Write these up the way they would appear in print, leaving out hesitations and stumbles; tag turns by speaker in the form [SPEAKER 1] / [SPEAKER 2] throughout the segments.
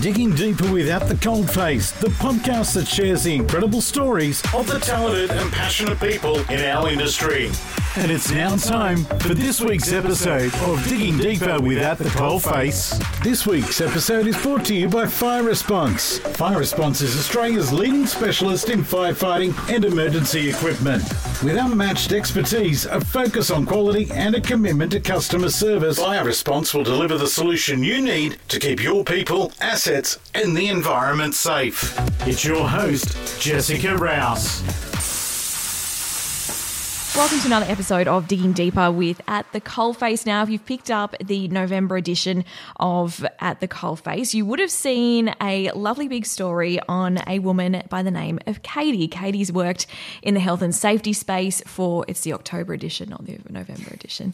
[SPEAKER 1] Digging Deeper with At the Coalface, the podcast that shares the incredible stories of the talented and passionate people in our industry. And it's now time for this week's episode of Digging Deeper with At the Coalface. This week's episode is brought to you by Fire Response. Fire Response is Australia's leading specialist in firefighting and emergency equipment. With unmatched expertise, a focus on quality and a commitment to customer service, Fire Response will deliver the solution you need to keep your people, assets and the environment safe. It's your host, Jessica Rouse.
[SPEAKER 2] Welcome to another episode of Digging Deeper with At the Coalface. Now, if you've picked up the November edition of At the Coalface, you would have seen a lovely big story on a woman by the name of Katie. Katie's worked in the health and safety space for, it's the October edition, not the November edition.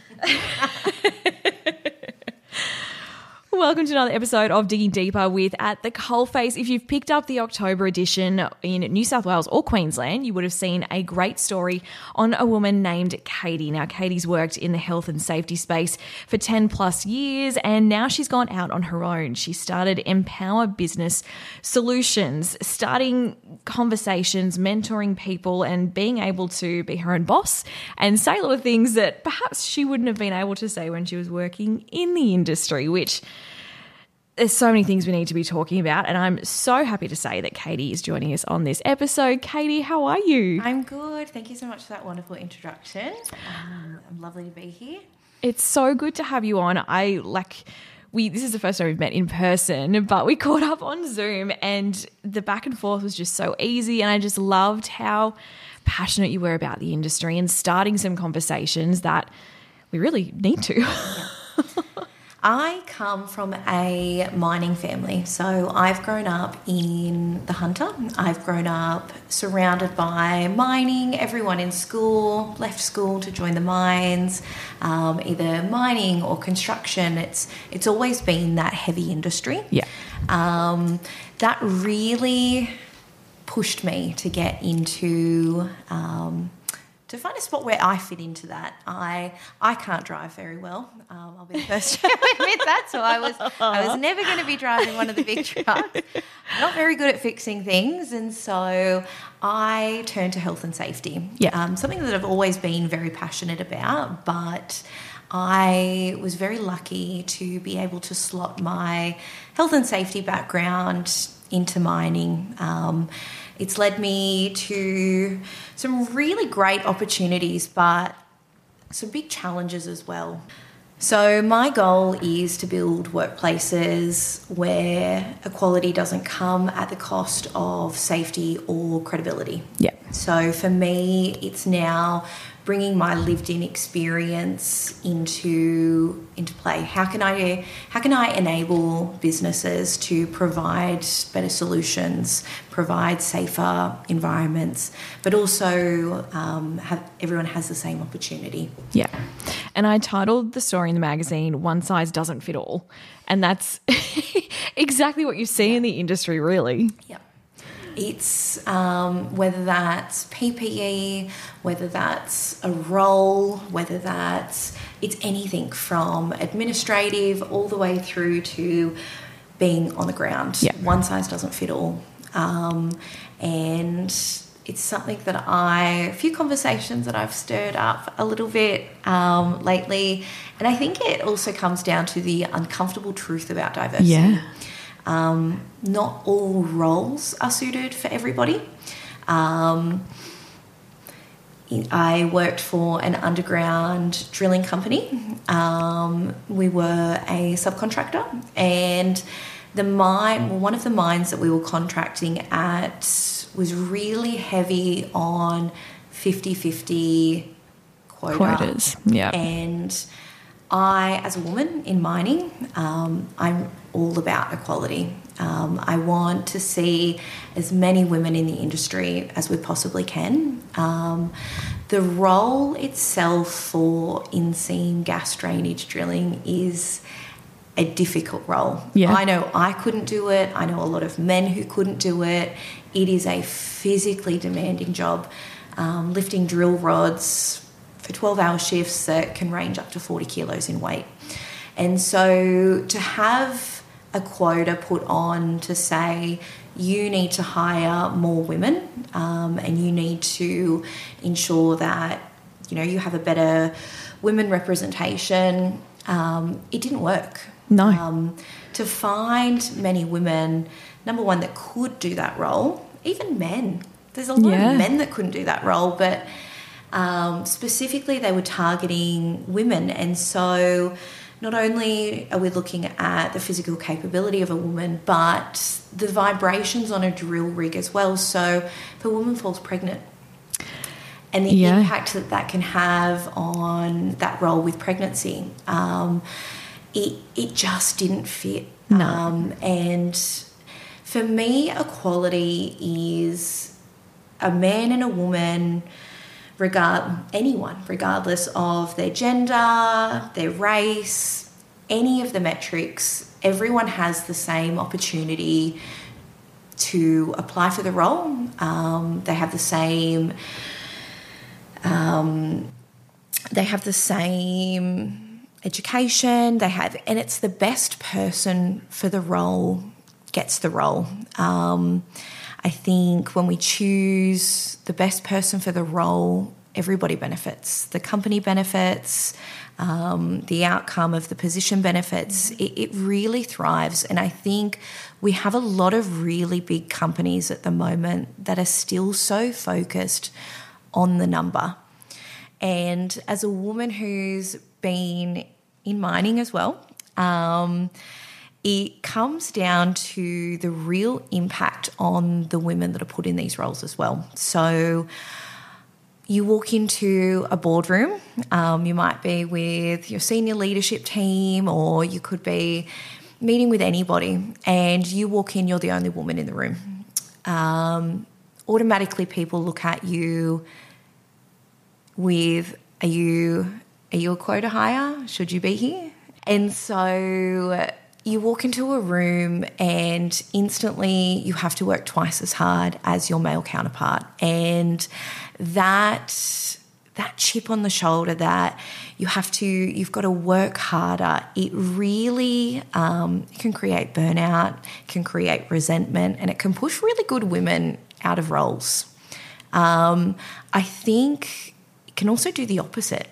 [SPEAKER 2] Welcome to another episode of Digging Deeper with At the Coalface. If you've picked up the October edition in New South Wales or Queensland, you would have seen a great story on a woman named Katie. Now, Katie's worked in the health and safety space for 10 plus years, and now she's gone out on her own. She started Empower Business Solutions, starting conversations, mentoring people, and being able to be her own boss and say a lot of things that perhaps she wouldn't have been able to say when she was working in the industry, which there's so many things we need to be talking about, and I'm so happy to say that Katie is joining us on this episode. Katie, how are you?
[SPEAKER 3] I'm good. Thank you so much for that wonderful introduction. I'm lovely to be here.
[SPEAKER 2] It's so good to have you on. This is the first time we've met in person, but we caught up on Zoom and the back and forth was just so easy, and I just loved how passionate you were about the industry and starting some conversations that we really need to.
[SPEAKER 3] Yeah. I come from a mining family, so I've grown up in the Hunter. I've grown up surrounded by mining. Everyone in school left school to join the mines, either mining or construction. It's always been that heavy industry.
[SPEAKER 2] Yeah.
[SPEAKER 3] That really pushed me to get into to find a spot where I fit into that. I can't drive very well. I'll be the first to admit that. So I was never going to be driving one of the big trucks. Not very good at fixing things, and so I turned to health and safety.
[SPEAKER 2] Yeah.
[SPEAKER 3] Something that I've always been very passionate about, but I was very lucky to be able to slot my health and safety background into mining. It's led me to some really great opportunities, but some big challenges as well. So my goal is to build workplaces where equality doesn't come at the cost of safety or credibility.
[SPEAKER 2] Yeah.
[SPEAKER 3] So for me, it's now bringing my lived-in experience into play. How can I enable businesses to provide better solutions, provide safer environments, but also everyone has the same opportunity?
[SPEAKER 2] Yeah. And I titled the story in the magazine, "One Size Doesn't Fit All." And that's exactly what you see in the industry, really.
[SPEAKER 3] Yeah. It's whether that's PPE, whether that's a role, whether it's anything from administrative all the way through to being on the ground.
[SPEAKER 2] Yeah.
[SPEAKER 3] One size doesn't fit all. And it's something that a few conversations that I've stirred up a little bit lately. And I think it also comes down to the uncomfortable truth about diversity.
[SPEAKER 2] Yeah.
[SPEAKER 3] Not all roles are suited for everybody. I worked for an underground drilling company. We were a subcontractor, and one of the mines that we were contracting at was really heavy on 50-50
[SPEAKER 2] quotas. Yeah.
[SPEAKER 3] And I, as a woman in mining, I'm all about equality. I want to see as many women in the industry as we possibly can. The role itself for in-seam gas drainage drilling is a difficult role.
[SPEAKER 2] Yeah.
[SPEAKER 3] I know I couldn't do it. I know a lot of men who couldn't do it. It is a physically demanding job, lifting drill rods for 12-hour shifts that can range up to 40 kilos in weight. And so to have a quota put on to say you need to hire more women, and you need to ensure that, you know, you have a better women representation. It didn't work.
[SPEAKER 2] No.
[SPEAKER 3] To find many women, number one, that could do that role, even men. There's a lot of men that couldn't do that role, but specifically they were targeting women. And so not only are we looking at the physical capability of a woman, but the vibrations on a drill rig as well. So if a woman falls pregnant, and the impact that that can have on that role with pregnancy, it just didn't fit.
[SPEAKER 2] No.
[SPEAKER 3] And for me, equality is a man and a woman, anyone, regardless of their gender, their race, any of the metrics, everyone has the same opportunity to apply for the role. They have the same education, and it's the best person for the role gets the role. I think when we choose the best person for the role, everybody benefits. The company benefits, the outcome of the position benefits. It really thrives. And I think we have a lot of really big companies at the moment that are still so focused on the number. And as a woman who's been in mining as well, it comes down to the real impact on the women that are put in these roles as well. So you walk into a boardroom, you might be with your senior leadership team, or you could be meeting with anybody, and you walk in, you're the only woman in the room. Automatically people look at you with, are you a quota hire? Should you be here? And so you walk into a room and instantly you have to work twice as hard as your male counterpart. And that chip on the shoulder that you've got to work harder, it really can create burnout, can create resentment, and it can push really good women out of roles. I think it can also do the opposite.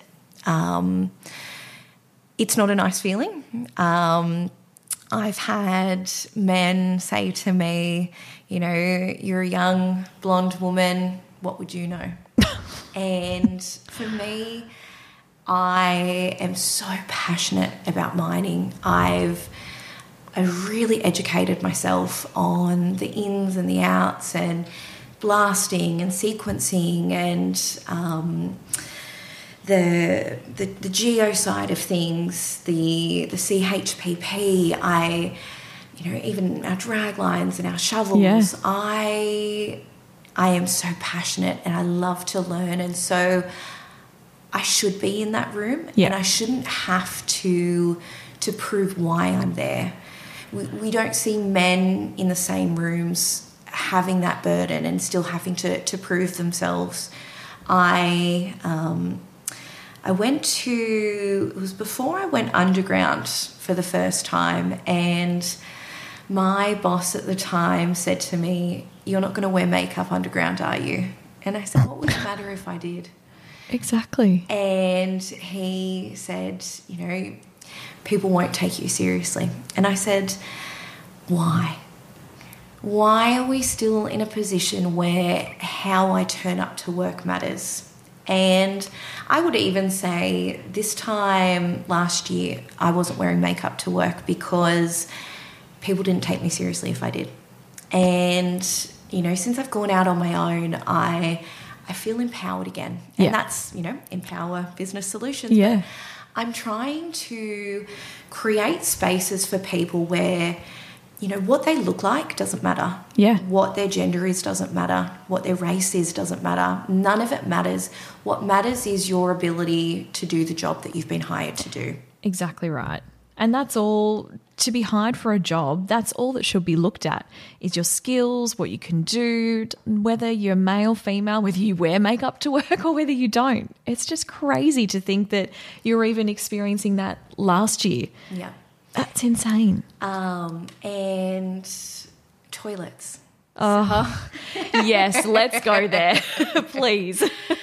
[SPEAKER 3] It's not a nice feeling. I've had men say to me, you know, you're a young blonde woman, what would you know? And for me, I am so passionate about mining. I've really educated myself on the ins and the outs and blasting and sequencing and the geo side of things, the CHPP, even our drag lines and our shovels. Yeah. I am so passionate and I love to learn, and so I should be in that room, and I shouldn't have to prove why I'm there. We don't see men in the same rooms having that burden and still having to prove themselves. I went to, it was before I went underground for the first time, and my boss at the time said to me, "You're not going to wear makeup underground, are you?" And I said, "What would it matter if I did?"
[SPEAKER 2] Exactly.
[SPEAKER 3] And he said, "You know, people won't take you seriously." And I said, "Why? Why are we still in a position where how I turn up to work matters?" And I would even say this time last year, I wasn't wearing makeup to work because people didn't take me seriously if I did. And, you know, since I've gone out on my own, I feel empowered again. And that's, you know, Empower Business Solutions.
[SPEAKER 2] Yeah.
[SPEAKER 3] But I'm trying to create spaces for people where, you know, what they look like doesn't matter.
[SPEAKER 2] Yeah.
[SPEAKER 3] What their gender is doesn't matter. What their race is doesn't matter. None of it matters. What matters is your ability to do the job that you've been hired to do.
[SPEAKER 2] Exactly right. And that's all, to be hired for a job, that's all that should be looked at is your skills, what you can do, whether you're male, female, whether you wear makeup to work or whether you don't. It's just crazy to think that you're even experiencing that last year.
[SPEAKER 3] Yeah.
[SPEAKER 2] That's insane.
[SPEAKER 3] And toilets.
[SPEAKER 2] Yes, let's go there, please.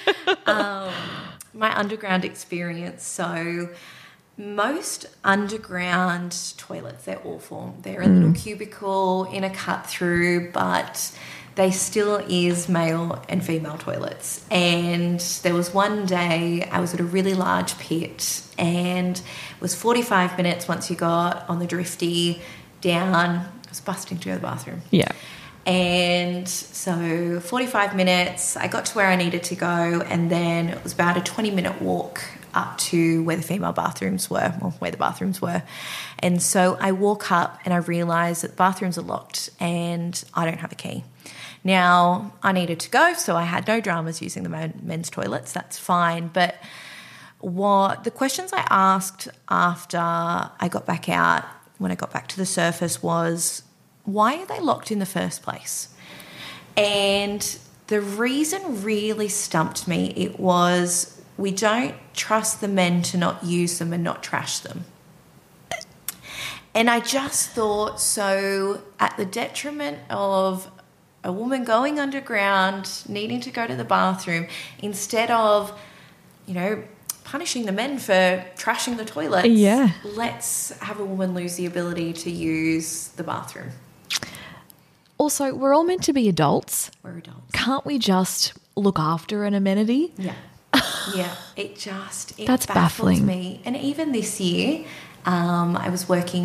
[SPEAKER 3] My underground experience. So most underground toilets, they're awful. They're a little cubicle in a cut through, but they still is male and female toilets. And there was one day I was at a really large pit, and it was 45 minutes once you got on the drifty down. I was busting to go to the bathroom.
[SPEAKER 2] Yeah.
[SPEAKER 3] And so 45 minutes, I got to where I needed to go, and then it was about a 20-minute walk up to where the female bathrooms were, or where the bathrooms were. And so I walk up and I realise that the bathrooms are locked and I don't have a key. Now, I needed to go, so I had no dramas using the men's toilets. That's fine. But what the questions I asked after I got back out, when I got back to the surface, was, why are they locked in the first place? And the reason really stumped me. It was, we don't trust the men to not use them and not trash them. And I just thought, so at the detriment of a woman going underground, needing to go to the bathroom, instead of, punishing the men for trashing the toilets, let's have a woman lose the ability to use the bathroom.
[SPEAKER 2] Also, we're all meant to be adults.
[SPEAKER 3] We're adults.
[SPEAKER 2] Can't we just look after an amenity?
[SPEAKER 3] Yeah. Yeah. It
[SPEAKER 2] That's baffling.
[SPEAKER 3] me. And even this year, I was working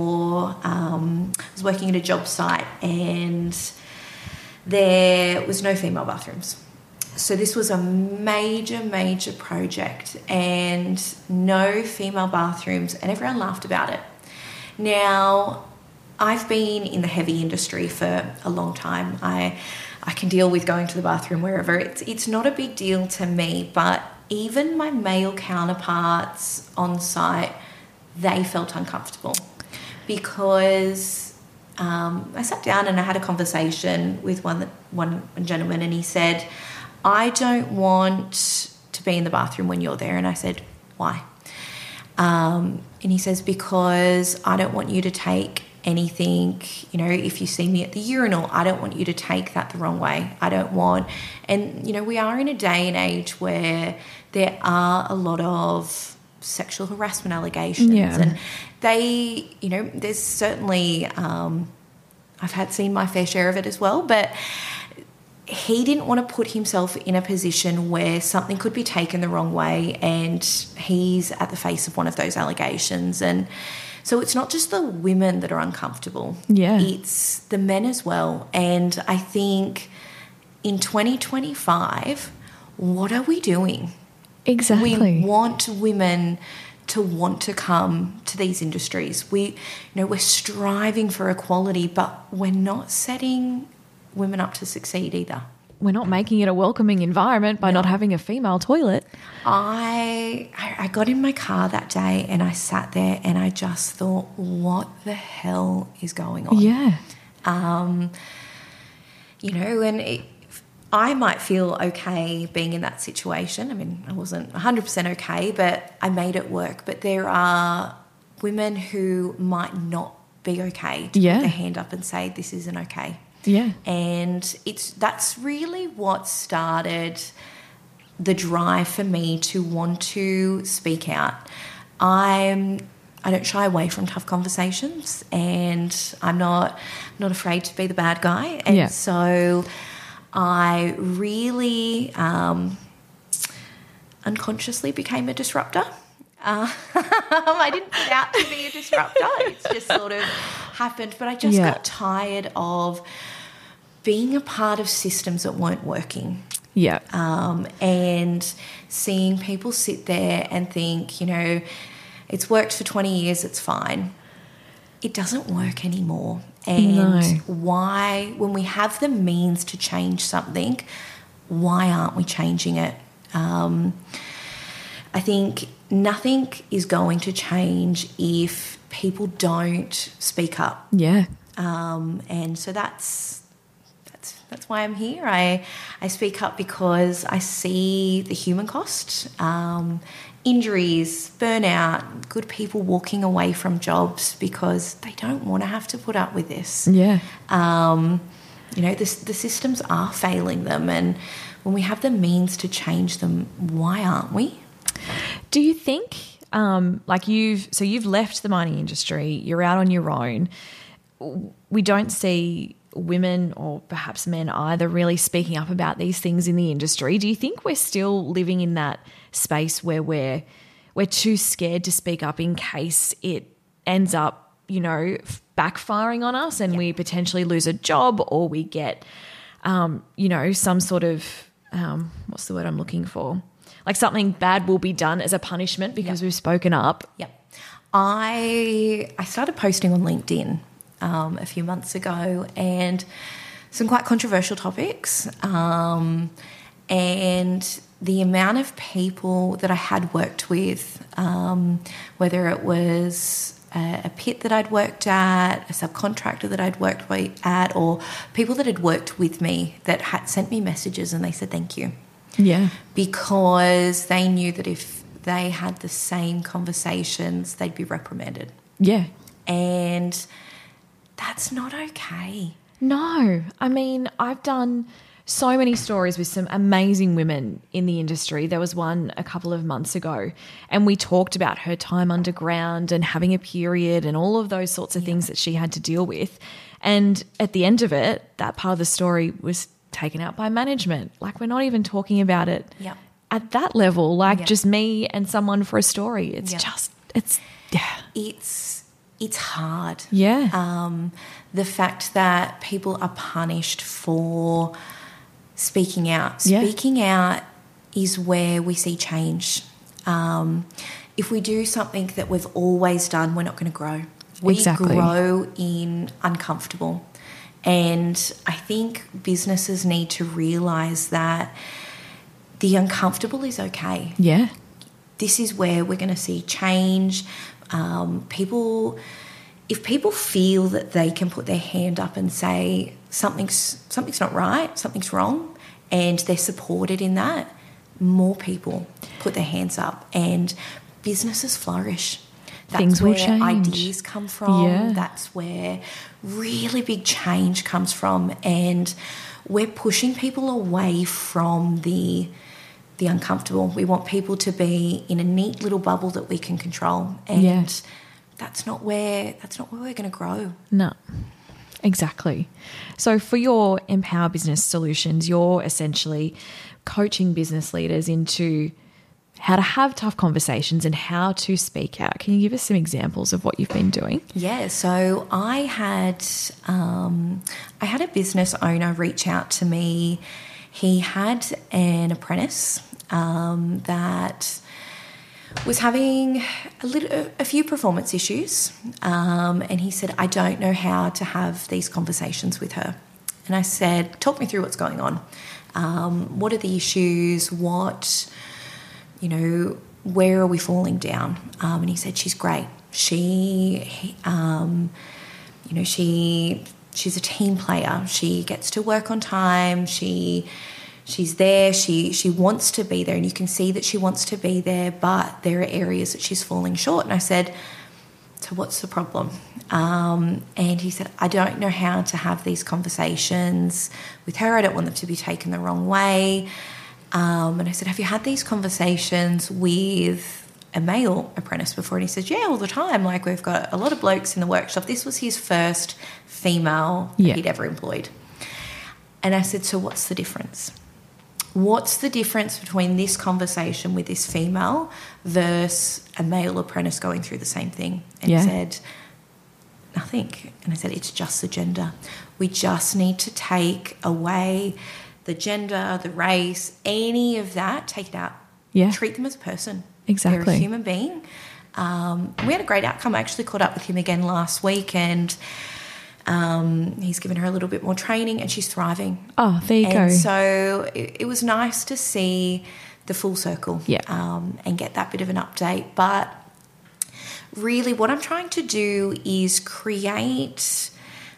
[SPEAKER 3] at a job site, and there was no female bathrooms. So this was a major, major project, and no female bathrooms, and everyone laughed about it. Now, I've been in the heavy industry for a long time. I can deal with going to the bathroom wherever. It's not a big deal to me, but even my male counterparts on site, they felt uncomfortable because I sat down and I had a conversation with one gentleman, and he said, I don't want to be in the bathroom when you're there. And I said, why? And he says, because I don't want you to take anything, if you see me at the urinal, I don't want you to take that the wrong way. I don't want, and we are in a day and age where there are a lot of sexual harassment allegations, and they, there's certainly, I've seen my fair share of it as well, but he didn't want to put himself in a position where something could be taken the wrong way, and he's at the face of one of those allegations. And so it's not just the women that are uncomfortable. Yeah. It's the men as well. And I think in 2025, what are we doing?
[SPEAKER 2] Exactly.
[SPEAKER 3] We want women to want to come to these industries. We're striving for equality, but we're not setting women up to succeed either.
[SPEAKER 2] We're not making it a welcoming environment by not having a female toilet.
[SPEAKER 3] I got in my car that day and I sat there and I just thought, what the hell is going on?
[SPEAKER 2] Yeah.
[SPEAKER 3] I might feel okay being in that situation. I mean, I wasn't 100% okay, but I made it work. But there are women who might not be okay to put their hand up and say, this isn't okay.
[SPEAKER 2] Yeah.
[SPEAKER 3] And that's really what started the drive for me to want to speak out. I don't shy away from tough conversations, and I'm not afraid to be the bad guy. And so I really unconsciously became a disruptor. I didn't set out to be a disruptor. It's just sort of happened. But I just got tired of being a part of systems that weren't working.
[SPEAKER 2] Yeah.
[SPEAKER 3] And seeing people sit there and think, it's worked for 20 years, it's fine. It doesn't work anymore. And why, when we have the means to change something, why aren't we changing it? I think nothing is going to change if people don't speak up.
[SPEAKER 2] Yeah.
[SPEAKER 3] And so that's That's why I'm here. I speak up because I see the human cost, injuries, burnout, good people walking away from jobs because they don't want to have to put up with this.
[SPEAKER 2] Yeah.
[SPEAKER 3] The systems are failing them, and when we have the means to change them, why aren't we?
[SPEAKER 2] Do you think, you've left the mining industry, you're out on your own. We don't see women or perhaps men either really speaking up about these things in the industry. Do you think we're still living in that space where we're too scared to speak up in case it ends up, backfiring on us and we potentially lose a job, or we get, some sort of, what's the word I'm looking for? Like something bad will be done as a punishment because we've spoken up.
[SPEAKER 3] Yep. I started posting on LinkedIn a few months ago, and some quite controversial topics. And the amount of people that I had worked with, whether it was a pit that I'd worked at, a subcontractor that I'd worked at, or people that had worked with me that had sent me messages and they said thank you.
[SPEAKER 2] Yeah.
[SPEAKER 3] Because they knew that if they had the same conversations, they'd be reprimanded.
[SPEAKER 2] Yeah.
[SPEAKER 3] And that's not okay.
[SPEAKER 2] No. I mean, I've done so many stories with some amazing women in the industry. There was one a couple of months ago, and we talked about her time underground and having a period and all of those sorts of things that she had to deal with. And at the end of it, that part of the story was taken out by management. Like, we're not even talking about it at that level, just me and someone for a story. It's
[SPEAKER 3] It's hard.
[SPEAKER 2] Yeah.
[SPEAKER 3] The fact that people are punished for speaking out.
[SPEAKER 2] Yeah.
[SPEAKER 3] Speaking out is where we see change. If we do something that we've always done, we're not going to grow. We grow in uncomfortable. And I think businesses need to realise that the uncomfortable is okay.
[SPEAKER 2] Yeah.
[SPEAKER 3] This is where we're going to see change. If people feel that they can put their hand up and say something's not right, something's wrong, and they're supported in that, more people put their hands up and businesses flourish.
[SPEAKER 2] Things will change.
[SPEAKER 3] That's where ideas come from.
[SPEAKER 2] Yeah.
[SPEAKER 3] That's where really big change comes from, and we're pushing people away from the uncomfortable. We want people to be in a neat little bubble that we can control, and that's not where we're going to grow.
[SPEAKER 2] No, exactly. So for your Empower Business Solutions, you're essentially coaching business leaders into how to have tough conversations and how to speak out. Can you give us some examples of what you've been doing?
[SPEAKER 3] Yeah, so I had a business owner reach out to me. He had an apprentice that was having a few performance issues, and he said, I don't know how to have these conversations with her. And I said, talk me through what's going on. What are the issues? Where are we falling down? And he said, she's great. She's a team player. She gets to work on time. She's there. She wants to be there, and you can see that she wants to be there, but there are areas that she's falling short. And I said, so what's the problem? And he said, I don't know how to have these conversations with her. I don't want them to be taken the wrong way. And I said, have you had these conversations with a male apprentice before? And he said, yeah, all the time. Like, we've got a lot of blokes in the workshop. This was his first female he'd ever employed. And I said, so what's the difference? What's the difference between this conversation with this female versus a male apprentice going through the same thing? And he said, nothing. And I said, it's just the gender. We just need to take away the gender, the race, any of that, take it out.
[SPEAKER 2] Yeah.
[SPEAKER 3] Treat them as a person.
[SPEAKER 2] Exactly.
[SPEAKER 3] They're a human being. We had a great outcome. I actually caught up with him again last week, and he's given her a little bit more training, and she's thriving.
[SPEAKER 2] Oh, there you go.
[SPEAKER 3] So it was nice to see the full circle and get that bit of an update. But really what I'm trying to do is create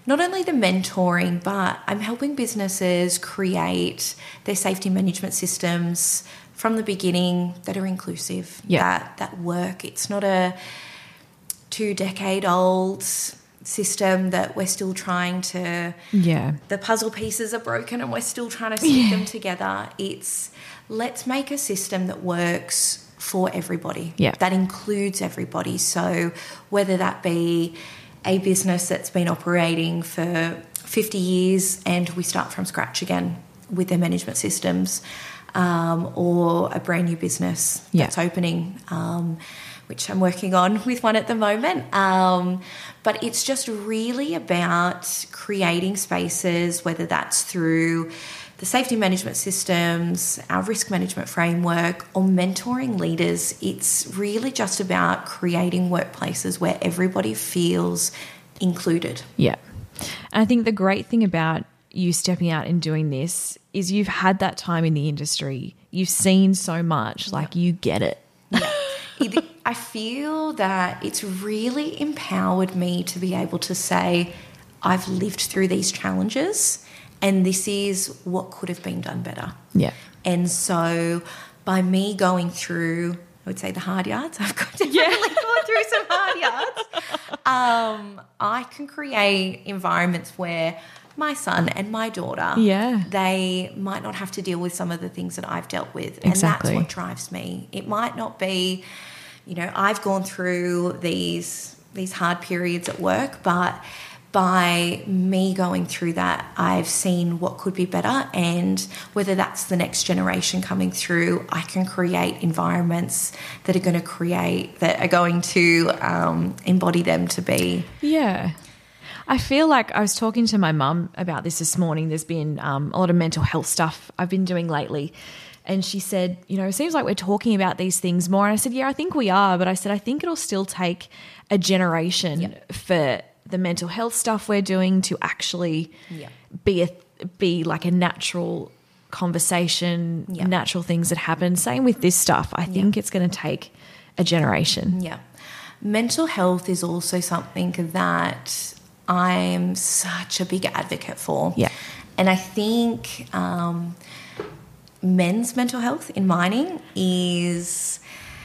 [SPEAKER 3] not only the mentoring, but I'm helping businesses create their safety management systems from the beginning that are inclusive, that work. It's not a 2-decade-old system that we're still trying to, the puzzle pieces are broken and we're still trying to stick them together. It's let's make a system that works for everybody, that includes everybody. So whether that be a business that's been operating for 50 years and we start from scratch again with their management systems, or a brand new business that's opening, which I'm working on with one at the moment. But it's just really about creating spaces, whether that's through the safety management systems, our risk management framework, or mentoring leaders. It's really just about creating workplaces where everybody feels included.
[SPEAKER 2] Yeah. And I think the great thing about you stepping out and doing this is you've had that time in the industry. You've seen so much, like you get it.
[SPEAKER 3] Yeah. I feel that it's really empowered me to be able to say, I've lived through these challenges and this is what could have been done better.
[SPEAKER 2] Yeah.
[SPEAKER 3] And so by me going through, I would say the hard yards, I've got to really go through some hard yards. I can create environments where my son and my daughter, they might not have to deal with some of the things that I've dealt with. And that's what drives me. It might not be, I've gone through these hard periods at work, but by me going through that, I've seen what could be better, and whether that's the next generation coming through, I can create environments that are going to embody them to be.
[SPEAKER 2] Yeah. I feel like I was talking to my mum about this morning. There's been a lot of mental health stuff I've been doing lately. And she said, it seems like we're talking about these things more. And I said, yeah, I think we are. But I said, I think it'll still take a generation for the mental health stuff we're doing to actually be like a natural conversation, natural things that happen. Same with this stuff. I think it's going to take a generation.
[SPEAKER 3] Yeah. Mental health is also something that I'm such a big advocate for. Yeah. And I think men's mental health in mining is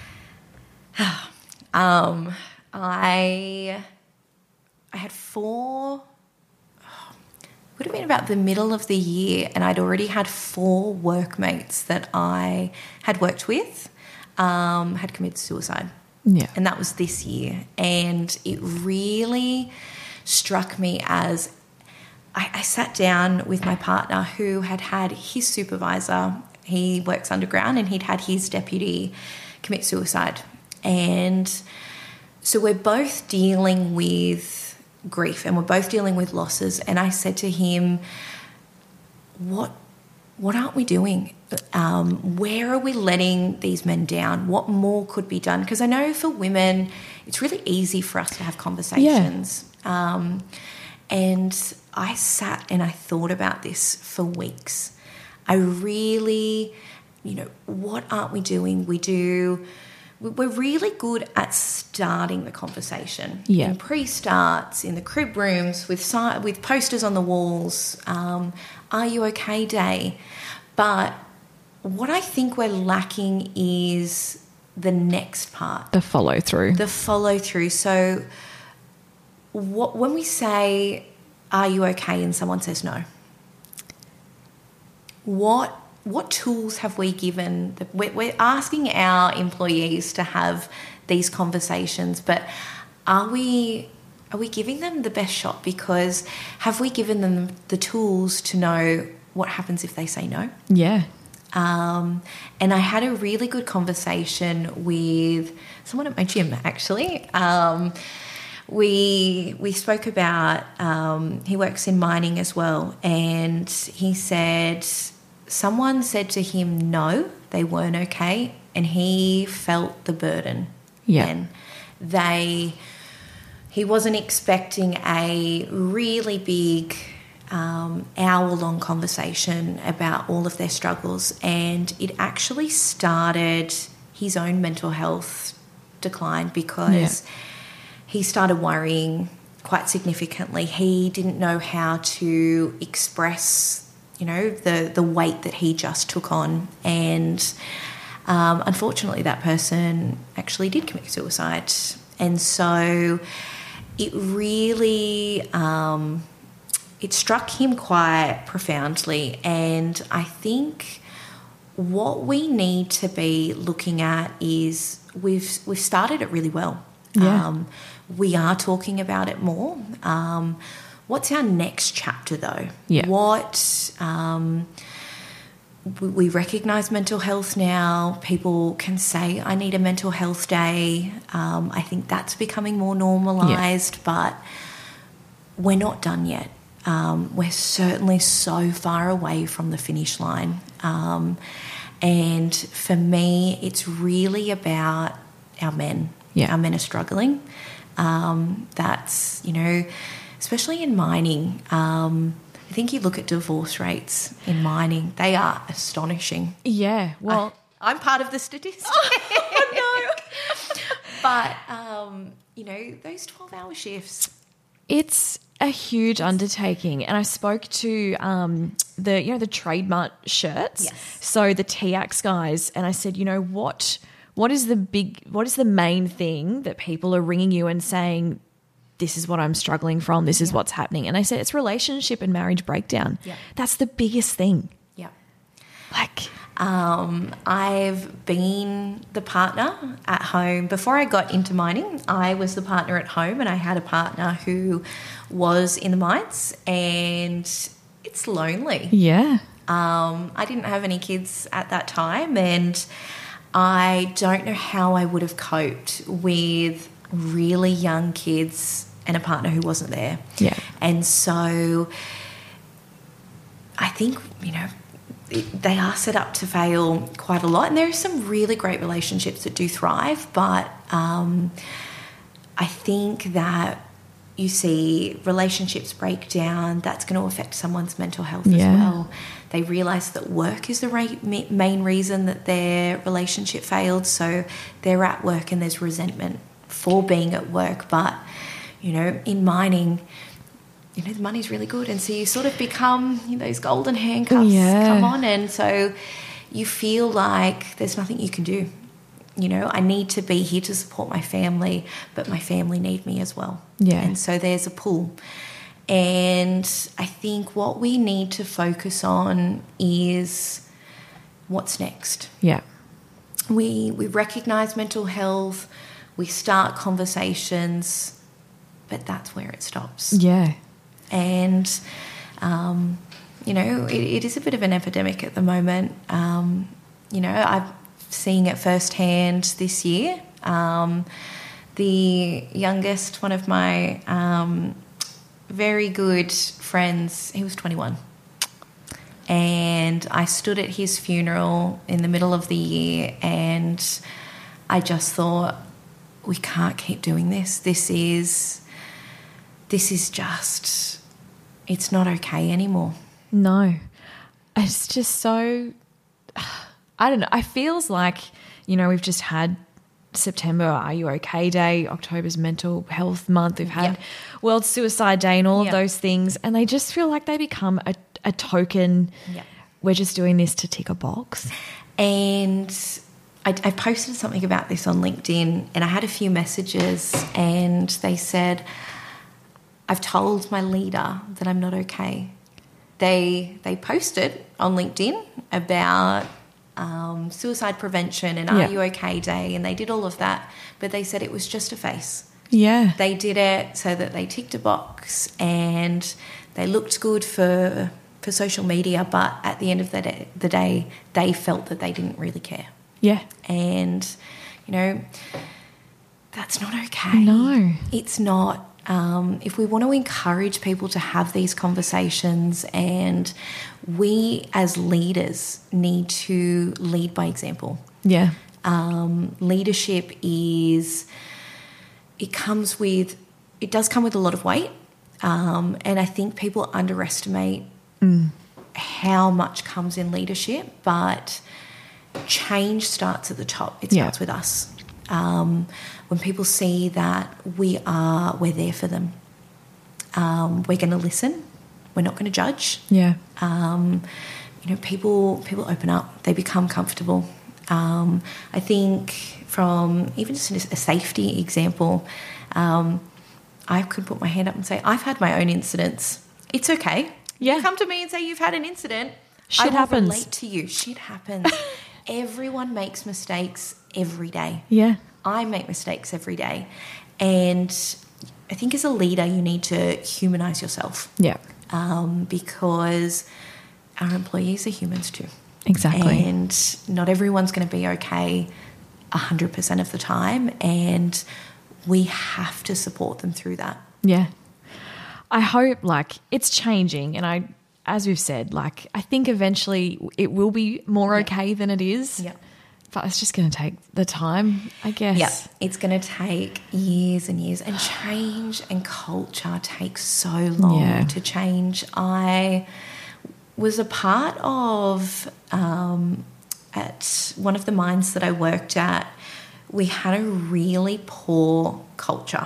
[SPEAKER 3] I had 4, would have been about the middle of the year, and I'd already had 4 workmates that I had worked with had committed suicide. Yeah. And that was this year. And it really struck me as I sat down with my partner who had his supervisor, he works underground, and he'd had his deputy commit suicide. And so we're both dealing with grief and we're both dealing with losses. And I said to him, what aren't we doing? Where are we letting these men down? What more could be done? Because I know for women, it's really easy for us to have conversations. Yeah. And I sat and I thought about this for weeks. I really, what aren't we doing? We're really good at starting the conversation. Yeah. In pre-starts, in the crib rooms, with posters on the walls, are you okay day? But what I think we're lacking is the next part.
[SPEAKER 2] The follow-through.
[SPEAKER 3] So when we say, are you okay, and someone says no, what tools have we given? We're asking our employees to have these conversations, but are we giving them the best shot? Because have we given them the tools to know what happens if they say no?
[SPEAKER 2] Yeah.
[SPEAKER 3] And I had a really good conversation with someone at my gym, actually. We spoke about, he works in mining as well, and he said someone said to him no, they weren't okay, and he felt the burden. Yeah. And he wasn't expecting a really big hour-long conversation about all of their struggles, and it actually started his own mental health decline because he started worrying quite significantly. He didn't know how to express, the weight that he just took on. And unfortunately, that person actually did commit suicide. And so it really, it struck him quite profoundly. And I think what we need to be looking at is we've started it really well.
[SPEAKER 2] Yeah.
[SPEAKER 3] We are talking about it more. What's our next chapter, though?
[SPEAKER 2] Yeah.
[SPEAKER 3] We recognise mental health now. People can say, I need a mental health day. I think that's becoming more normalised, but we're not done yet. We're certainly so far away from the finish line. And for me, it's really about our men.
[SPEAKER 2] Yeah.
[SPEAKER 3] Our men are struggling. That's, especially in mining. I think you look at divorce rates in mining, they are astonishing.
[SPEAKER 2] Yeah, well...
[SPEAKER 3] I'm part of the statistics.
[SPEAKER 2] Oh, no.
[SPEAKER 3] But, those 12-hour shifts.
[SPEAKER 2] It's a huge undertaking. And I spoke to the Trademark shirts,
[SPEAKER 3] Yes.
[SPEAKER 2] so the TX guys, and I said, what is the main thing that people are ringing you and saying, this is what I'm struggling from, this is what's happening? And I said, it's relationship and marriage breakdown.
[SPEAKER 3] Yeah.
[SPEAKER 2] That's the biggest thing.
[SPEAKER 3] Yeah. I've been the partner at home. Before I got into mining, I was the partner at home, and I had a partner who was in the mines, and it's lonely.
[SPEAKER 2] Yeah.
[SPEAKER 3] I didn't have any kids at that time, and I don't know how I would have coped with really young kids and a partner who wasn't there.
[SPEAKER 2] Yeah.
[SPEAKER 3] And so I think, they are set up to fail quite a lot. And there are some really great relationships that do thrive, but I think that you see relationships break down, that's going to affect someone's mental health as well. They realise that work is the main reason that their relationship failed, so they're at work and there's resentment for being at work. But, in mining, the money's really good, and so you sort of become those golden handcuffs come on, and so you feel like there's nothing you can do. I need to be here to support my family, but my family need me as well.
[SPEAKER 2] Yeah.
[SPEAKER 3] And so there's a pull. And I think what we need to focus on is what's next.
[SPEAKER 2] Yeah.
[SPEAKER 3] We recognise mental health, we start conversations, but that's where it stops.
[SPEAKER 2] Yeah.
[SPEAKER 3] And, it is a bit of an epidemic at the moment. I'm seeing it firsthand this year. The youngest, one of my very good friends, he was 21. And I stood at his funeral in the middle of the year, and I just thought, we can't keep doing this. This is just, it's not okay anymore.
[SPEAKER 2] No. It's just so, I don't know. It feels like, we've just had September, Are You OK Day, October's Mental Health Month. We've had World Suicide Day and all of those things. And they just feel like they become a token.
[SPEAKER 3] Yeah.
[SPEAKER 2] We're just doing this to tick a box.
[SPEAKER 3] And I posted something about this on LinkedIn, and I had a few messages, and they said, I've told my leader that I'm not okay. They posted on LinkedIn about suicide prevention and Are You OK Day, and they did all of that, but they said it was just a face.
[SPEAKER 2] Yeah.
[SPEAKER 3] They did it so that they ticked a box and they looked good for social media, but at the end of the day, they felt that they didn't really care.
[SPEAKER 2] Yeah.
[SPEAKER 3] And, that's not okay.
[SPEAKER 2] No.
[SPEAKER 3] It's not. If we want to encourage people to have these conversations, and we as leaders need to lead by example.
[SPEAKER 2] Yeah.
[SPEAKER 3] Leadership does come with a lot of weight, and I think people underestimate how much comes in leadership, but change starts at the top. It starts with us. When people see that we're there for them, We're going to listen. We're not going to judge.
[SPEAKER 2] Yeah.
[SPEAKER 3] People open up. They become comfortable. I think from even just a safety example, I could put my hand up and say, I've had my own incidents. It's okay.
[SPEAKER 2] Yeah.
[SPEAKER 3] You come to me and say you've had an incident.
[SPEAKER 2] Shit
[SPEAKER 3] I will
[SPEAKER 2] happens.
[SPEAKER 3] relate to you. Shit happens. Everyone makes mistakes every day.
[SPEAKER 2] Yeah.
[SPEAKER 3] I make mistakes every day. And I think as a leader, you need to humanise yourself.
[SPEAKER 2] Yeah.
[SPEAKER 3] Because our employees are humans too.
[SPEAKER 2] Exactly.
[SPEAKER 3] And not everyone's going to be okay 100% of the time. And we have to support them through that.
[SPEAKER 2] Yeah. I hope it's changing, and as we've said, I think eventually it will be more okay than it is.
[SPEAKER 3] Yeah.
[SPEAKER 2] But it's just going to take the time, I guess.
[SPEAKER 3] Yeah, it's going to take years and years, and change and culture takes so long to change. I was a part of, at one of the mines that I worked at, we had a really poor culture.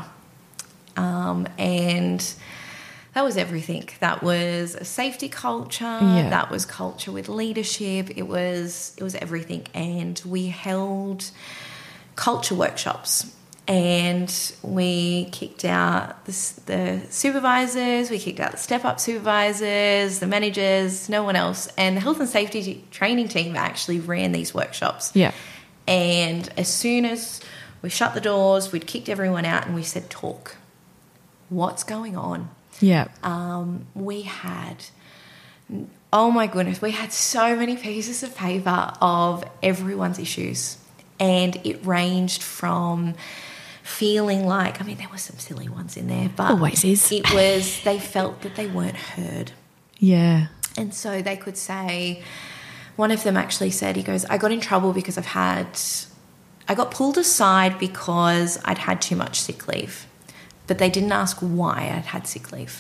[SPEAKER 3] And that was everything. That was a safety culture.
[SPEAKER 2] Yeah.
[SPEAKER 3] That was culture with leadership. It was everything. And we held culture workshops, and we kicked out the supervisors, we kicked out the step-up supervisors, the managers, no one else. And the health and safety training team actually ran these workshops.
[SPEAKER 2] Yeah.
[SPEAKER 3] And as soon as we shut the doors, we'd kicked everyone out and we said, talk. What's going on?
[SPEAKER 2] Yeah.
[SPEAKER 3] We had, oh my goodness, we had so many pieces of paper of everyone's issues. And it ranged from feeling like, there were some silly ones in there, but
[SPEAKER 2] always is.
[SPEAKER 3] It was, they felt that they weren't heard.
[SPEAKER 2] Yeah.
[SPEAKER 3] And so they could say, one of them actually said, he goes, I got in trouble because I got pulled aside because I'd had too much sick leave. But they didn't ask why I'd had sick leave.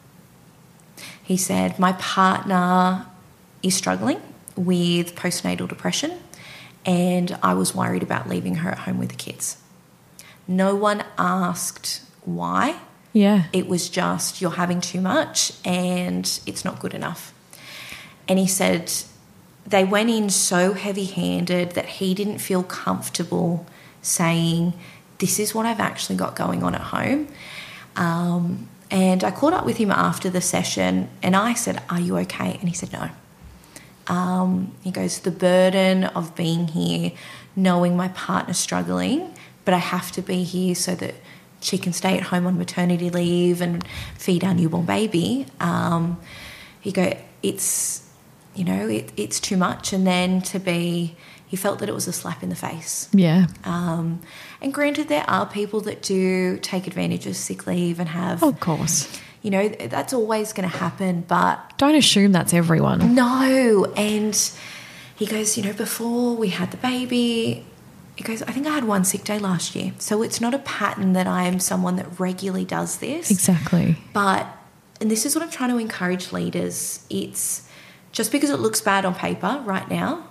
[SPEAKER 3] He said, my partner is struggling with postnatal depression, and I was worried about leaving her at home with the kids. No one asked why.
[SPEAKER 2] Yeah.
[SPEAKER 3] It was just, you're having too much and it's not good enough. And he said they went in so heavy-handed that he didn't feel comfortable saying, this is what I've actually got going on at home. And I caught up with him after the session and I said, are you okay? And he said, no. He goes, the burden of being here, knowing my partner's struggling, but I have to be here so that she can stay at home on maternity leave and feed our newborn baby. He goes, it's too much. And then he felt that it was a slap in the face.
[SPEAKER 2] Yeah.
[SPEAKER 3] And granted, there are people that do take advantage of sick leave and have...
[SPEAKER 2] Of course.
[SPEAKER 3] That's always going to happen, but...
[SPEAKER 2] Don't assume that's everyone.
[SPEAKER 3] No. And he goes, before we had the baby, he goes, I think I had one sick day last year. So it's not a pattern that I am someone that regularly does this.
[SPEAKER 2] Exactly.
[SPEAKER 3] But, and this is what I'm trying to encourage leaders, it's just because it looks bad on paper right now,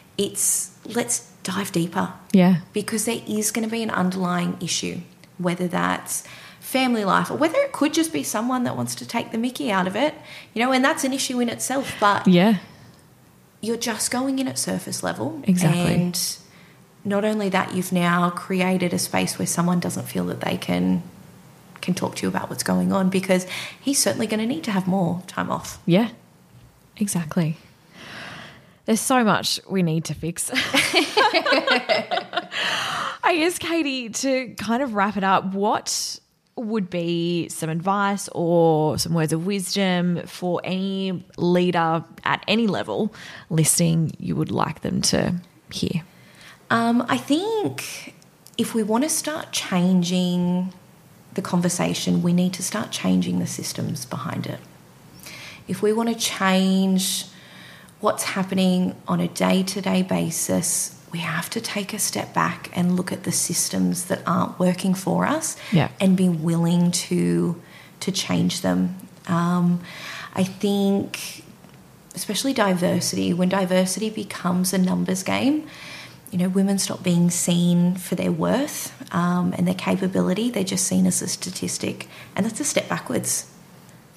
[SPEAKER 3] let's dive deeper.
[SPEAKER 2] Yeah.
[SPEAKER 3] Because there is going to be an underlying issue, whether that's family life or whether it could just be someone that wants to take the mickey out of it, and that's an issue in itself. But
[SPEAKER 2] yeah,
[SPEAKER 3] you're just going in at surface level.
[SPEAKER 2] Exactly.
[SPEAKER 3] And not only that, you've now created a space where someone doesn't feel that they can talk to you about what's going on, because he's certainly going to need to have more time off.
[SPEAKER 2] Yeah, exactly. There's so much we need to fix. I guess, Katie, to kind of wrap it up, what would be some advice or some words of wisdom for any leader at any level listening you would like them to hear?
[SPEAKER 3] I think if we want to start changing the conversation, we need to start changing the systems behind it. If we want to change what's happening on a day-to-day basis, we have to take a step back and look at the systems that aren't working for us, and be willing to change them. I think, especially diversity, when diversity becomes a numbers game, women stop being seen for their worth and their capability. They're just seen as a statistic, and that's a step backwards.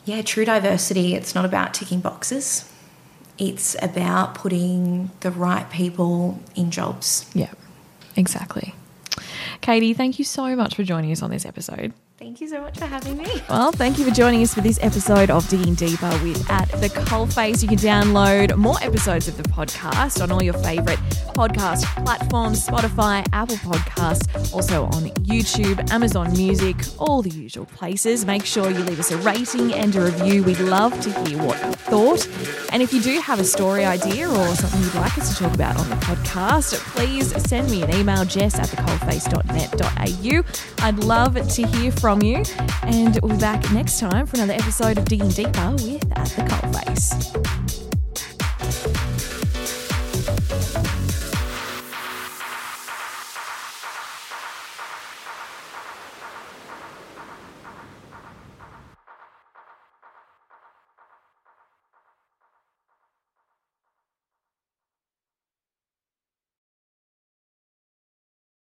[SPEAKER 3] Yeah, true diversity, it's not about ticking boxes. It's about putting the right people in jobs.
[SPEAKER 2] Yeah, exactly. Katie, thank you so much for joining us on this episode.
[SPEAKER 3] Thank you so much for having me.
[SPEAKER 2] Well, thank you for joining us for this episode of Digging Deeper with At The Coalface. You can download more episodes of the podcast on all your favourite podcast platforms, Spotify, Apple Podcasts, also on YouTube, Amazon Music, all the usual places. Make sure you leave us a rating and a review. We'd love to hear what you thought. And if you do have a story idea or something you'd like us to talk about on the podcast, please send me an email, jess@thecoalface.net.au. I'd love to hear from you, and we'll be back next time for another episode of Digging Deeper with At The Coalface.